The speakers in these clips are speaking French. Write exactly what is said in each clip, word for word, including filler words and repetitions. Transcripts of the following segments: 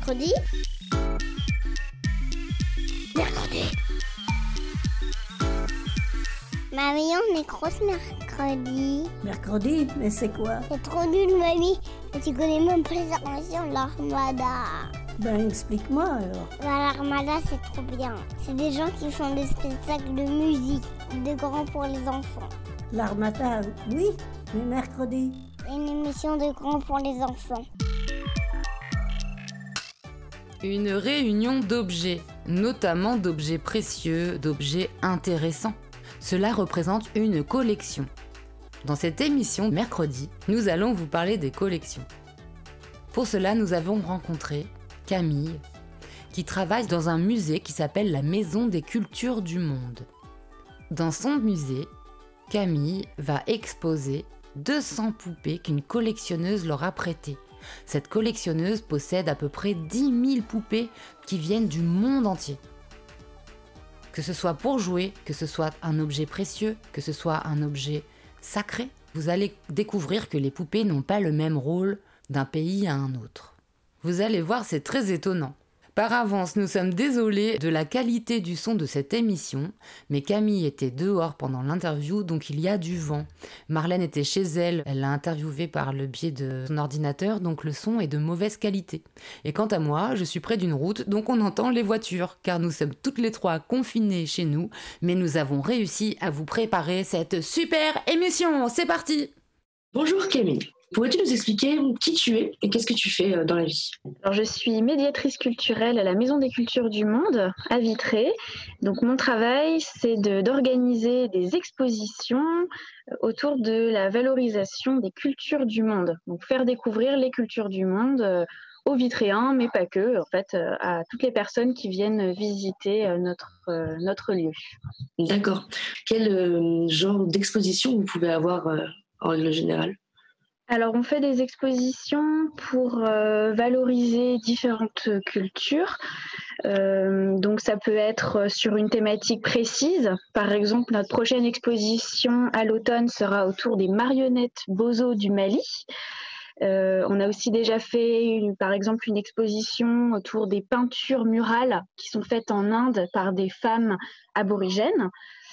Mercredi. Mercredi. Mamie, on est grosse mercredi. Mercredi? Mais c'est quoi? C'est trop nul, mamie. Et tu connais même pas les armations de l'Armada. Ben, explique-moi alors. Bah, l'Armada, c'est trop bien. C'est des gens qui font des spectacles de musique, de grands pour les enfants. L'Armada, oui, mais mercredi. Une émission de grands pour les enfants. Une réunion d'objets, notamment d'objets précieux, d'objets intéressants. Cela représente une collection. Dans cette émission mercredi, nous allons vous parler des collections. Pour cela, nous avons rencontré Camille, qui travaille dans un musée qui s'appelle la Maison des Cultures du Monde. Dans son musée, Camille va exposer deux cents poupées qu'une collectionneuse leur a prêtées. Cette collectionneuse possède à peu près dix mille poupées qui viennent du monde entier. Que ce soit pour jouer, que ce soit un objet précieux, que ce soit un objet sacré, vous allez découvrir que les poupées n'ont pas le même rôle d'un pays à un autre. Vous allez voir, c'est très étonnant. Par avance, nous sommes désolés de la qualité du son de cette émission, mais Camille était dehors pendant l'interview, donc il y a du vent. Marlène était chez elle, elle l'a interviewée par le biais de son ordinateur, donc le son est de mauvaise qualité. Et quant à moi, je suis près d'une route, donc on entend les voitures, car nous sommes toutes les trois confinées chez nous, mais nous avons réussi à vous préparer cette super émission. C'est parti! Bonjour Camille. Pourrais-tu nous expliquer qui tu es et qu'est-ce que tu fais dans la vie? Alors, je suis médiatrice culturelle à la Maison des Cultures du Monde à Vitré. Donc mon travail, c'est de, d'organiser des expositions autour de la valorisation des cultures du monde. Donc faire découvrir les cultures du monde aux Vitréens, mais pas que, en fait, à toutes les personnes qui viennent visiter notre, notre lieu. D'accord. Quel euh, genre d'exposition vous pouvez avoir euh, en règle générale? Alors, on fait des expositions pour euh, valoriser différentes cultures. Euh, donc, ça peut être sur une thématique précise. Par exemple, notre prochaine exposition à l'automne sera autour des marionnettes Bozo du Mali. Euh, on a aussi déjà fait, une, par exemple, une exposition autour des peintures murales qui sont faites en Inde par des femmes aborigènes.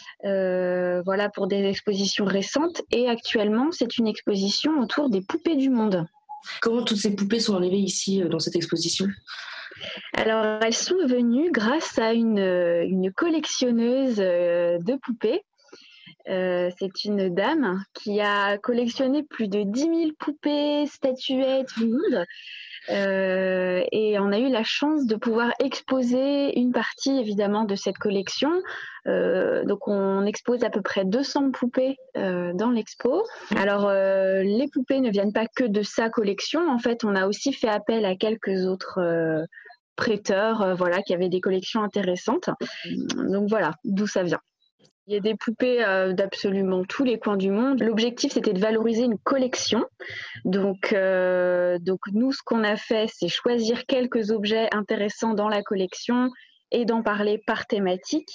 Euh, voilà, pour des expositions récentes. Et actuellement, c'est une exposition autour des poupées du monde. Comment toutes ces poupées sont arrivées ici dans cette exposition? Alors, elles sont venues grâce à une, une collectionneuse de poupées. Euh, c'est une dame qui a collectionné plus de dix mille poupées, statuettes, du monde. Euh, et on a eu la chance de pouvoir exposer une partie évidemment de cette collection. Euh, donc on expose à peu près deux cents poupées euh, dans l'expo. Alors euh, les poupées ne viennent pas que de sa collection. En fait, on a aussi fait appel à quelques autres euh, prêteurs, euh, voilà, qui avaient des collections intéressantes. Donc voilà, d'où ça vient. Il y a des poupées euh, d'absolument tous les coins du monde. L'objectif, c'était de valoriser une collection. Donc, euh, donc nous, ce qu'on a fait, c'est choisir quelques objets intéressants dans la collection et d'en parler par thématique.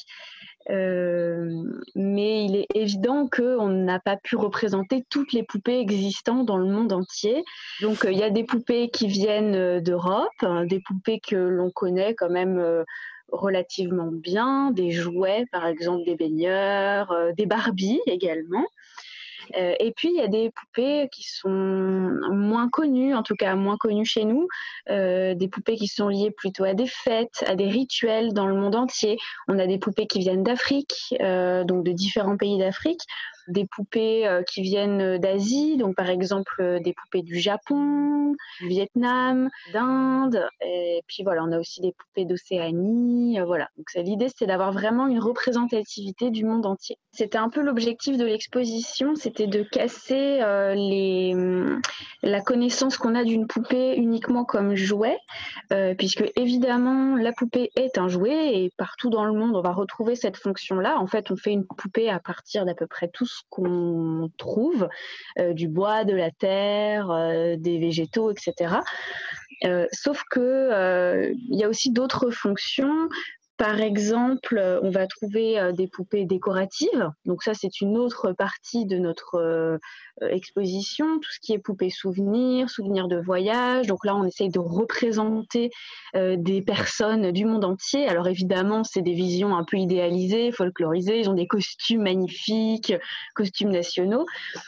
Euh, mais il est évident qu'on n'a pas pu représenter toutes les poupées existantes dans le monde entier. Donc, euh, il y a des poupées qui viennent d'Europe, hein, des poupées que l'on connaît quand même euh, relativement bien, des jouets, par exemple des baigneurs, euh, des Barbies également. Euh, et puis, il y a des poupées qui sont moins connues, en tout cas moins connues chez nous, euh, des poupées qui sont liées plutôt à des fêtes, à des rituels dans le monde entier. On a des poupées qui viennent d'Afrique, euh, donc de différents pays d'Afrique, des poupées euh, qui viennent d'Asie, donc par exemple euh, des poupées du Japon, du Vietnam, d'Inde, et puis voilà, on a aussi des poupées d'Océanie, euh, voilà. Donc ça, l'idée, c'est d'avoir vraiment une représentativité du monde entier. C'était un peu l'objectif de l'exposition, c'était de casser euh, les, la connaissance qu'on a d'une poupée uniquement comme jouet, euh, puisque évidemment la poupée est un jouet et partout dans le monde on va retrouver cette fonction-là. En fait, on fait une poupée à partir d'à peu près tout ce qu'on trouve, euh, du bois, de la terre, euh, des végétaux, et cetera. Euh, sauf que euh, il y a aussi d'autres fonctions. Par exemple, euh, on va trouver euh, des poupées décoratives. Donc ça, c'est une autre partie de notre euh, exposition. Tout ce qui est poupées souvenirs, souvenirs de voyage. Donc là, on essaye de représenter euh, des personnes du monde entier. Alors évidemment, c'est des visions un peu idéalisées, folklorisées. Ils ont des costumes magnifiques, costumes nationaux.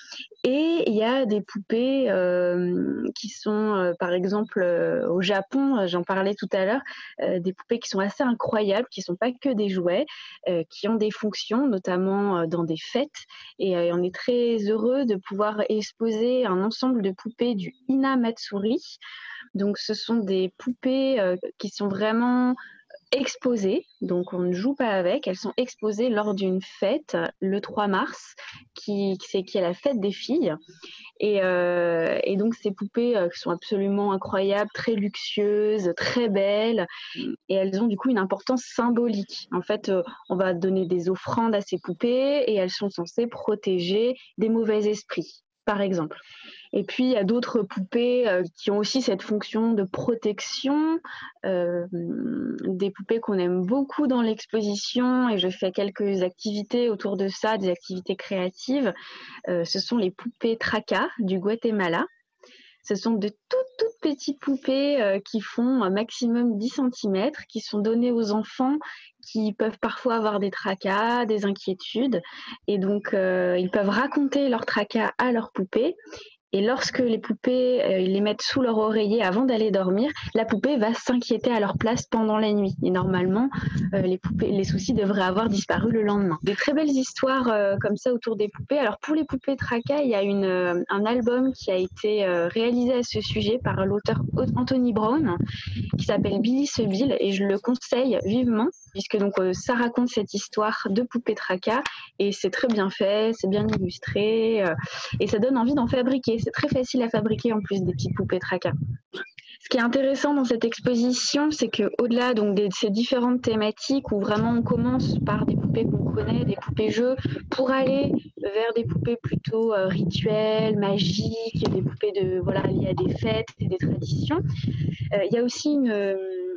Et il y a des poupées euh, qui sont, euh, par exemple, euh, au Japon, j'en parlais tout à l'heure, euh, des poupées qui sont assez incroyables, qui ne sont pas que des jouets, euh, qui ont des fonctions, notamment euh, dans des fêtes. Et euh, on est très heureux de pouvoir exposer un ensemble de poupées du Hinamatsuri. Donc, ce sont des poupées euh, qui sont vraiment exposées, donc on ne joue pas avec, elles sont exposées lors d'une fête le trois mars, qui, c'est, qui est la fête des filles. Et, euh, et donc ces poupées euh, sont absolument incroyables, très luxueuses, très belles, et elles ont du coup une importance symbolique. En fait, euh, on va donner des offrandes à ces poupées et elles sont censées protéger des mauvais esprits, par exemple. Et puis, il y a d'autres poupées euh, qui ont aussi cette fonction de protection, euh, des poupées qu'on aime beaucoup dans l'exposition, et je fais quelques activités autour de ça, des activités créatives. Euh, ce sont les poupées Traka du Guatemala. Ce sont de toutes, toutes petites poupées euh, qui font un maximum dix centimètres, qui sont données aux enfants qui peuvent parfois avoir des tracas, des inquiétudes. Et donc, euh, ils peuvent raconter leurs tracas à leurs poupées. Et lorsque les poupées, euh, ils les mettent sous leur oreiller avant d'aller dormir, la poupée va s'inquiéter à leur place pendant la nuit. Et normalement, euh, les, poupées, les soucis devraient avoir disparu le lendemain. Des très belles histoires euh, comme ça autour des poupées. Alors pour les poupées Traka, il y a une, euh, un album qui a été euh, réalisé à ce sujet par l'auteur Anthony Brown, qui s'appelle Billy ce Bill, et je le conseille vivement, puisque donc euh, ça raconte cette histoire de poupées Traka, et c'est très bien fait, c'est bien illustré, euh, et ça donne envie d'en fabriquer. C'est très facile à fabriquer en plus des petites poupées Traka. Ce qui est intéressant dans cette exposition, c'est qu'au-delà donc, de ces différentes thématiques où vraiment on commence par des poupées qu'on connaît, des poupées-jeux, pour aller vers des poupées plutôt euh, rituelles, magiques, des poupées de, voilà, liées à des fêtes et des traditions, euh, il y a aussi une,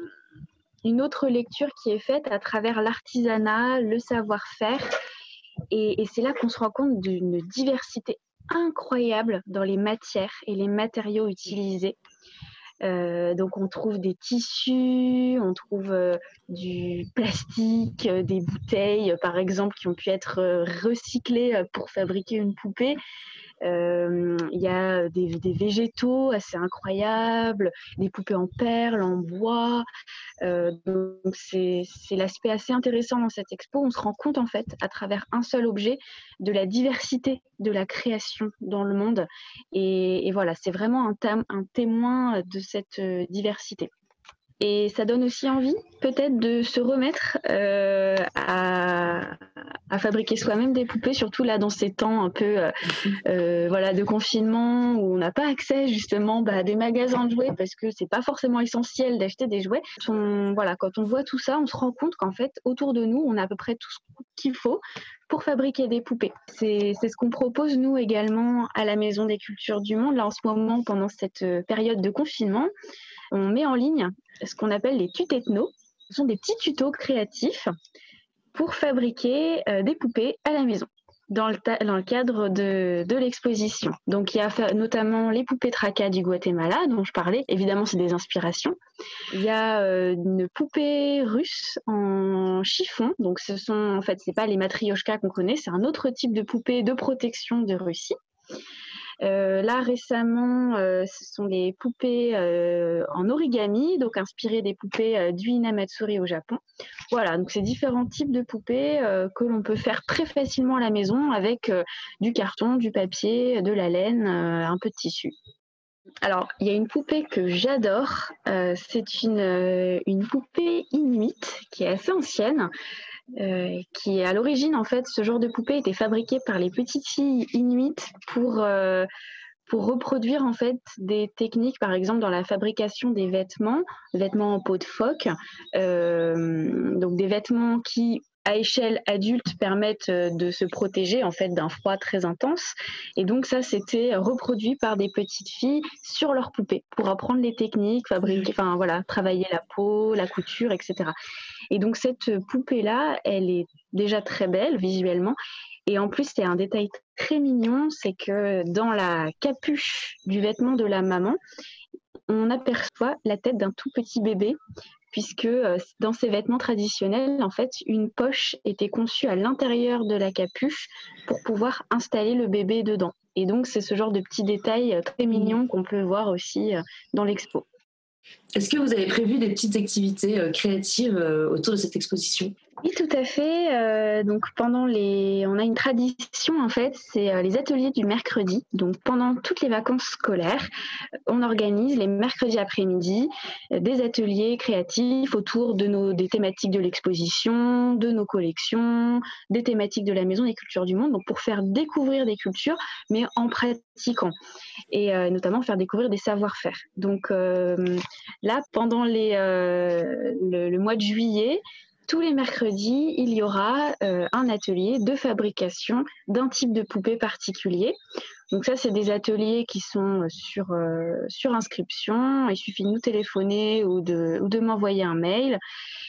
une autre lecture qui est faite à travers l'artisanat, le savoir-faire, et, et c'est là qu'on se rend compte d'une diversité incroyable dans les matières et les matériaux utilisés. Euh, donc on trouve des tissus, on trouve euh, du plastique, euh, des bouteilles euh, par exemple qui ont pu être euh, recyclées euh, pour fabriquer une poupée. Il euh, y a des, des végétaux assez incroyables, des poupées en perles, en bois. Euh, donc c'est, c'est l'aspect assez intéressant dans cette expo. On se rend compte en fait à travers un seul objet de la diversité de la création dans le monde. Et, et voilà, c'est vraiment un, tam, un témoin de cette diversité. Et ça donne aussi envie peut-être de se remettre euh, à, à fabriquer soi-même des poupées, surtout là dans ces temps un peu euh, euh, voilà, de confinement où on n'a pas accès justement bah, à des magasins de jouets parce que c'est pas forcément essentiel d'acheter des jouets. On, voilà, quand on voit tout ça, on se rend compte qu'en fait autour de nous, on a à peu près tout ce qu'il faut pour fabriquer des poupées. C'est, c'est ce qu'on propose nous également à la Maison des Cultures du Monde. Là en ce moment, pendant cette période de confinement, on met en ligne ce qu'on appelle les tutéthnos. Ce sont des petits tutos créatifs pour fabriquer euh, des poupées à la maison, dans le, ta- dans le cadre de, de l'exposition. Donc il y a notamment les poupées Traka du Guatemala, dont je parlais. Évidemment, c'est des inspirations. Il y a euh, une poupée russe en chiffon. Donc ce sont, en fait, c'est pas les matrioshkas qu'on connaît, c'est un autre type de poupée de protection de Russie. Euh, là récemment, euh, ce sont les poupées euh, en origami, donc inspirées des poupées euh, du Hinamatsuri au Japon. Voilà, donc c'est différents types de poupées euh, que l'on peut faire très facilement à la maison avec euh, du carton, du papier, de la laine, euh, un peu de tissu. Alors, il y a une poupée que j'adore, euh, c'est une, euh, une poupée inuite qui est assez ancienne. Euh, qui à l'origine en fait ce genre de poupée était fabriqué par les petites filles inuites pour euh, pour reproduire en fait des techniques, par exemple dans la fabrication des vêtements, vêtements en peau de phoque, euh, donc des vêtements qui à échelle adulte permettent de se protéger en fait d'un froid très intense. Et donc ça, c'était reproduit par des petites filles sur leurs poupées pour apprendre les techniques, fabriquer, enfin voilà, travailler la peau, la couture, et cetera. Et donc cette poupée-là, elle est déjà très belle visuellement. Et en plus, il y a un détail très mignon, c'est que dans la capuche du vêtement de la maman, on aperçoit la tête d'un tout petit bébé, puisque dans ces vêtements traditionnels, en fait, une poche était conçue à l'intérieur de la capuche pour pouvoir installer le bébé dedans. Et donc, c'est ce genre de petits détails très mignons qu'on peut voir aussi dans l'expo. Est-ce que vous avez prévu des petites activités euh, créatives euh, autour de cette exposition ? Oui, tout à fait. Euh, donc pendant les, on a une tradition en fait, c'est euh, les ateliers du mercredi. Donc pendant toutes les vacances scolaires, on organise les mercredis après-midi euh, des ateliers créatifs autour de nos des thématiques de l'exposition, de nos collections, des thématiques de la Maison des Cultures du Monde. Donc pour faire découvrir des cultures, mais en pratiquant et euh, notamment faire découvrir des savoir-faire. Donc euh, là, pendant les euh, le, le mois de juillet. Tous les mercredis, il y aura euh, un atelier de fabrication d'un type de poupée particulier. Donc ça, c'est des ateliers qui sont sur, euh, sur inscription. Il suffit de nous téléphoner ou de, ou de m'envoyer un mail.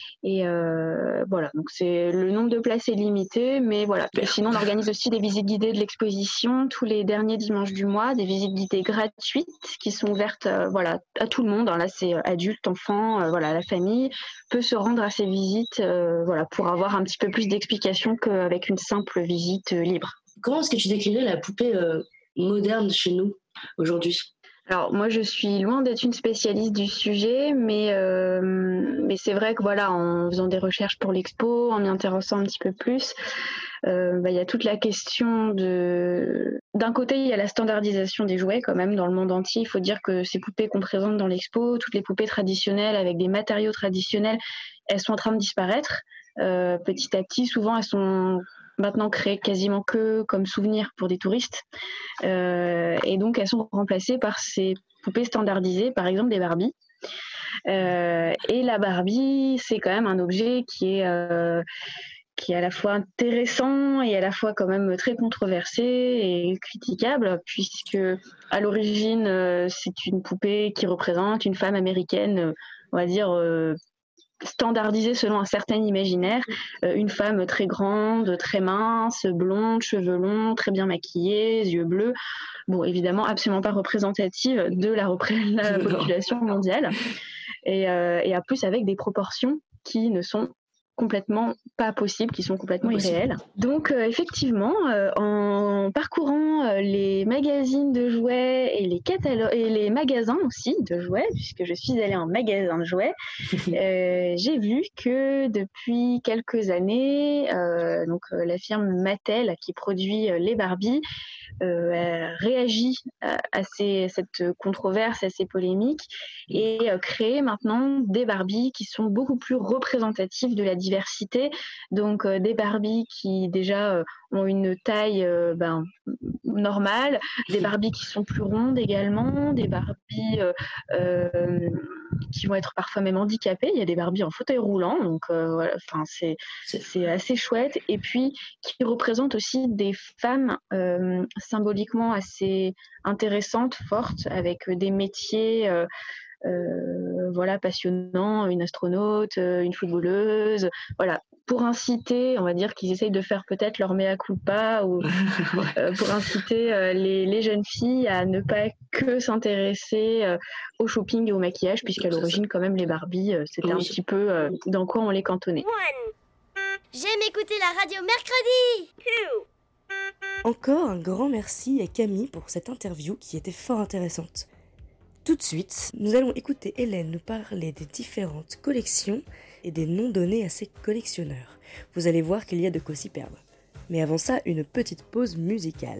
Et euh, voilà, donc c'est, le nombre de places est limité, mais voilà. Et sinon, on organise aussi des visites guidées de l'exposition tous les derniers dimanches du mois, des visites guidées gratuites qui sont ouvertes euh, voilà, à tout le monde. Alors là, c'est adultes, enfants, euh, voilà, la famille peut se rendre à ces visites euh, voilà, pour avoir un petit peu plus d'explications qu'avec une simple visite euh, libre. Comment est-ce que tu décrirais la poupée euh, moderne chez nous aujourd'hui ? Alors moi je suis loin d'être une spécialiste du sujet, mais euh, mais c'est vrai que voilà, en faisant des recherches pour l'expo, en m'y intéressant un petit peu plus, euh, bah, y a toute la question de d'un côté il y a la standardisation des jouets quand même dans le monde entier. Il faut dire que ces poupées qu'on présente dans l'expo, toutes les poupées traditionnelles avec des matériaux traditionnels, elles sont en train de disparaître euh, petit à petit. Souvent elles sont maintenant créées quasiment que comme souvenirs pour des touristes. Euh, et donc, elles sont remplacées par ces poupées standardisées, par exemple des Barbies. Euh, et la Barbie, c'est quand même un objet qui est, euh, qui est à la fois intéressant et à la fois quand même très controversé et critiquable, puisque à l'origine, euh, c'est une poupée qui représente une femme américaine, on va dire, euh, standardisée selon un certain imaginaire, euh, une femme très grande, très mince, blonde, cheveux longs, très bien maquillée, yeux bleus. Bon, évidemment, absolument pas représentative de la, repré- la population mondiale. Et, euh, et en plus, avec des proportions qui ne sont complètement pas possibles, qui sont complètement Impossible. irréelles. Donc euh, effectivement, euh, en parcourant euh, les magazines de jouets et les catalogues et les magasins aussi de jouets, puisque je suis allée en magasin de jouets, euh, j'ai vu que depuis quelques années, euh, donc euh, la firme Mattel qui produit euh, les Barbie euh, réagit à, à ces, cette controverse, à ces polémiques et euh, crée maintenant des Barbies qui sont beaucoup plus représentatives de la diversité. Donc euh, des Barbies qui déjà euh, ont une taille euh, ben, normale, des Barbies qui sont plus rondes également, des Barbies euh, euh, qui vont être parfois même handicapées. Il y a des Barbies en fauteuil roulant, donc euh, voilà, enfin c'est c'est assez chouette. Et puis qui représentent aussi des femmes euh, symboliquement assez intéressantes, fortes, avec des métiers euh, euh, voilà passionnants, une astronaute, une footballeuse, voilà. Pour inciter, on va dire qu'ils essayent de faire peut-être leur mea culpa ou euh, pour inciter euh, les, les jeunes filles à ne pas que s'intéresser euh, au shopping et au maquillage, puisqu'à l'origine, quand même, les Barbies, euh, c'était oui. un petit peu euh, dans quoi on les cantonnait. J'aime écouter la radio mercredi. Encore un grand merci à Camille pour cette interview qui était fort intéressante. Tout de suite, nous allons écouter Hélène nous parler des différentes collections et des noms donnés à ces collectionneurs. Vous allez voir qu'il y a de quoi s'y perdre. Mais avant ça, une petite pause musicale.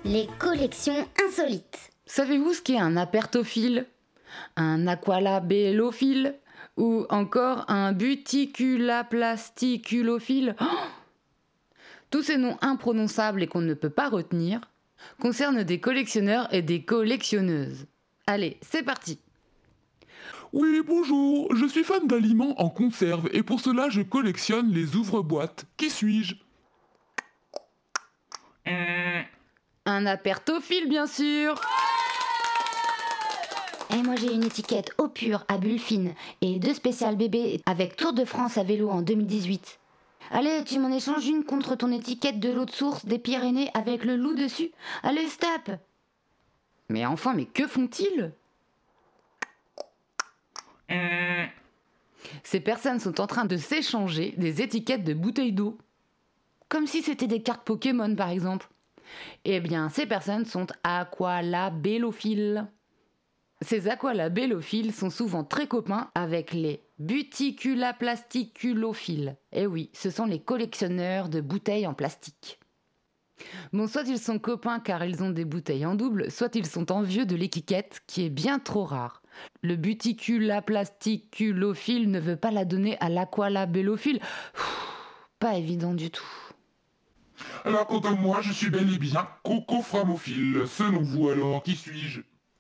Les collections insolites. Savez-vous ce qu'est un apertophile, un aqualabellophile ou encore un buticulaplasticulophile? Oh, tous ces noms imprononçables et qu'on ne peut pas retenir concernent des collectionneurs et des collectionneuses. Allez, c'est parti! Oui, bonjour, je suis fan d'aliments en conserve et pour cela je collectionne les ouvre-boîtes. Qui suis-je? Un apertophile, bien sûr! Et moi j'ai une étiquette eau pure à bulles fines et deux spéciales bébés avec Tour de France à vélo en deux mille dix-huit. Allez, tu m'en échanges une contre ton étiquette de l'eau de source des Pyrénées avec le loup dessus. Allez, stop! Mais enfin, mais que font-ils? Ces personnes sont en train de s'échanger des étiquettes de bouteilles d'eau. Comme si c'était des cartes Pokémon, par exemple. Eh bien, ces personnes sont aqualabellophiles. Ces aqualabellophiles sont souvent très copains avec les buticulaplasticulophiles. Eh oui, ce sont les collectionneurs de bouteilles en plastique. Bon, soit ils sont copains car ils ont des bouteilles en double, soit ils sont envieux de l'étiquette qui est bien trop rare. Le buticulaplasticulophile ne veut pas la donner à l'aqualabellophile. Pas évident du tout. Alors, quant à moi, je suis bel et bien cocoframophile. Selon vous, alors, qui suis-je?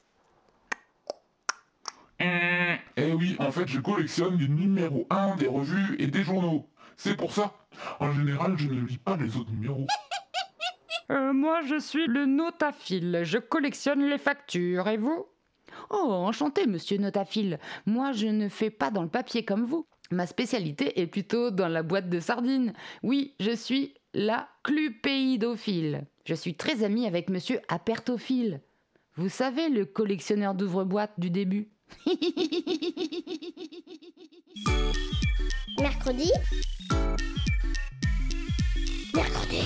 Eh oui, en fait, je collectionne les numéros un des revues et des journaux. C'est pour ça. En général, je ne lis pas les autres numéros. Euh, moi, je suis le notaphile. Je collectionne les factures. Et vous? Oh, enchanté, monsieur notaphile. Moi, je ne fais pas dans le papier comme vous. Ma spécialité est plutôt dans la boîte de sardines. Oui, je suis la clupéidophile. Je suis très amie avec monsieur apertophile. Vous savez, le collectionneur d'ouvre-boîtes du début. Mercredi. Mercredi.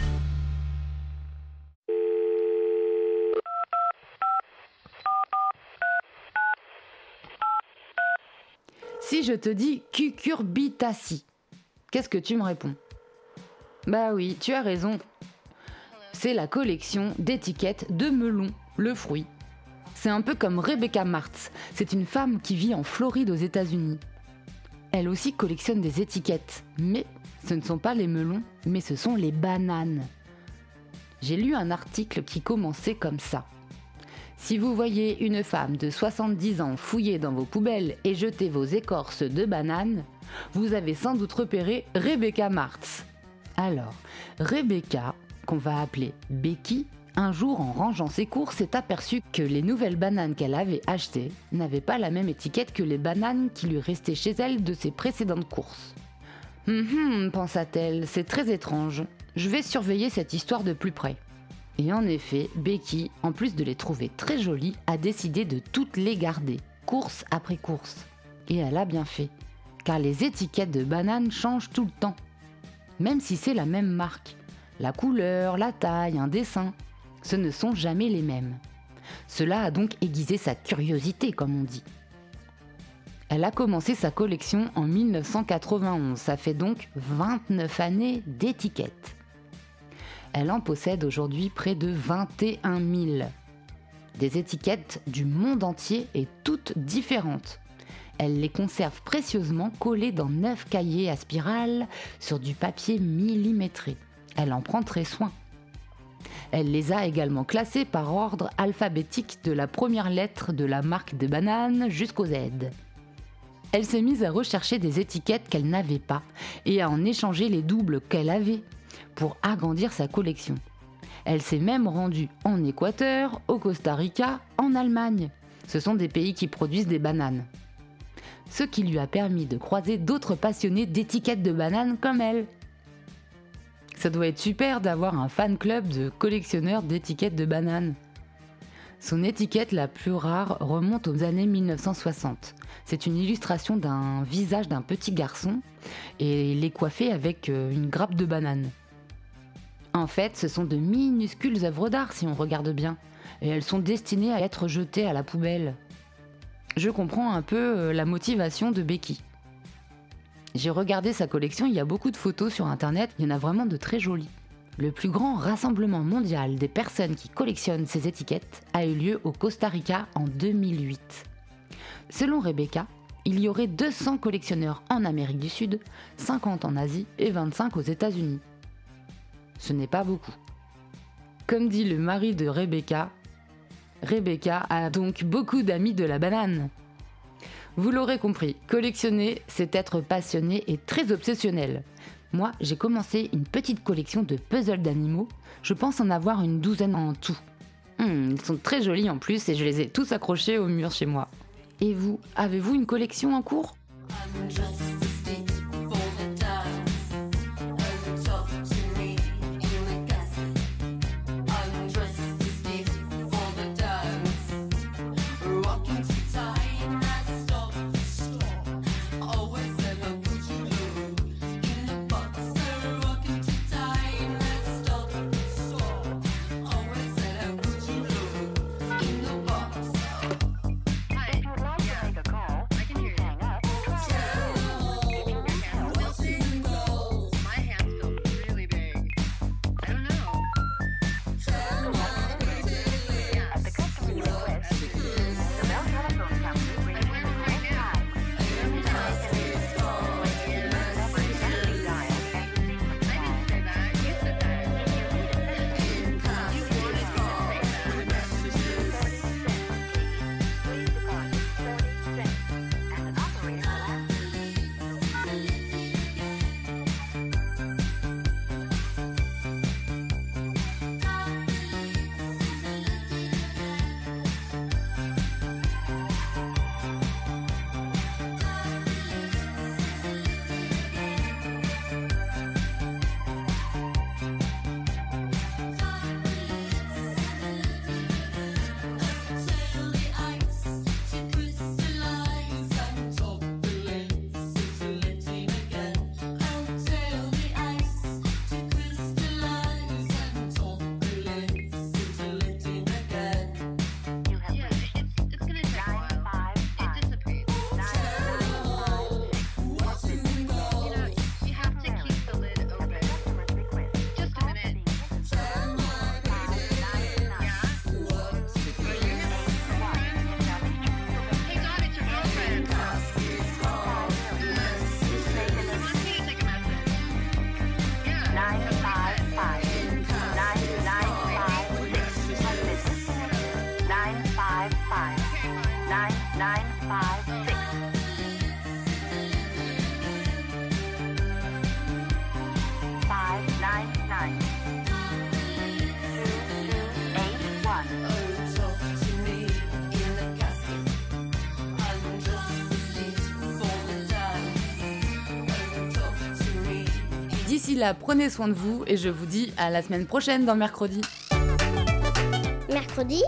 Si je te dis cucurbitacea, qu'est-ce que tu me réponds? Bah oui, tu as raison. C'est la collection d'étiquettes de melon, le fruit. C'est un peu comme Rebecca Martz. C'est une femme qui vit en Floride aux États-Unis. Elle aussi collectionne des étiquettes, mais ce ne sont pas les melons, mais ce sont les bananes. J'ai lu un article qui commençait comme ça. Si vous voyez une femme de soixante-dix ans fouiller dans vos poubelles et jeter vos écorces de bananes, vous avez sans doute repéré Rebecca Martz. Alors, Rebecca, qu'on va appeler Becky, un jour en rangeant ses courses, s'est aperçue que les nouvelles bananes qu'elle avait achetées n'avaient pas la même étiquette que les bananes qui lui restaient chez elle de ses précédentes courses. Hum hum, pensa-t-elle, c'est très étrange. Je vais surveiller cette histoire de plus près. Et en effet, Becky, en plus de les trouver très jolies, a décidé de toutes les garder, course après course. Et elle a bien fait, car les étiquettes de bananes changent tout le temps. Même si c'est la même marque, la couleur, la taille, un dessin, ce ne sont jamais les mêmes. Cela a donc aiguisé sa curiosité, comme on dit. Elle a commencé sa collection en mille neuf cent quatre-vingt-onze, ça fait donc vingt-neuf années d'étiquettes. Elle en possède aujourd'hui près de vingt et un mille. Des étiquettes du monde entier et toutes différentes. Elle les conserve précieusement collées dans neuf cahiers à spirale sur du papier millimétré. Elle en prend très soin. Elle les a également classées par ordre alphabétique de la première lettre de la marque de bananes jusqu'au Z. Elle s'est mise à rechercher des étiquettes qu'elle n'avait pas et à en échanger les doubles qu'elle avait pour agrandir sa collection. Elle s'est même rendue en Équateur, au Costa Rica, en Allemagne. Ce sont des pays qui produisent des bananes. Ce qui lui a permis de croiser d'autres passionnés d'étiquettes de bananes comme elle. Ça doit être super d'avoir un fan club de collectionneurs d'étiquettes de bananes. Son étiquette la plus rare remonte aux années mille neuf cent soixante. C'est une illustration d'un visage d'un petit garçon et il est coiffé avec une grappe de banane. En fait, ce sont de minuscules œuvres d'art si on regarde bien, et elles sont destinées à être jetées à la poubelle. Je comprends un peu la motivation de Becky. J'ai regardé sa collection, il y a beaucoup de photos sur internet, il y en a vraiment de très jolies. Le plus grand rassemblement mondial des personnes qui collectionnent ces étiquettes a eu lieu au Costa Rica en deux mille huit. Selon Rebecca, il y aurait deux cents collectionneurs en Amérique du Sud, cinquante en Asie et vingt-cinq aux États-Unis. Ce n'est pas beaucoup. Comme dit le mari de Rebecca, Rebecca a donc beaucoup d'amis de la banane. Vous l'aurez compris, collectionner, c'est être passionné et très obsessionnel. Moi, j'ai commencé une petite collection de puzzles d'animaux. Je pense en avoir une douzaine en tout. Hum, ils sont très jolis en plus et je les ai tous accrochés au mur chez moi. Et vous, avez-vous une collection en cours ? D'ici là, prenez soin de vous et je vous dis à la semaine prochaine dans Mercredi. Mercredi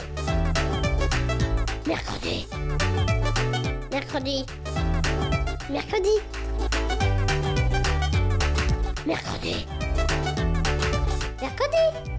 Mercredi Mercredi Mercredi Mercredi Mercredi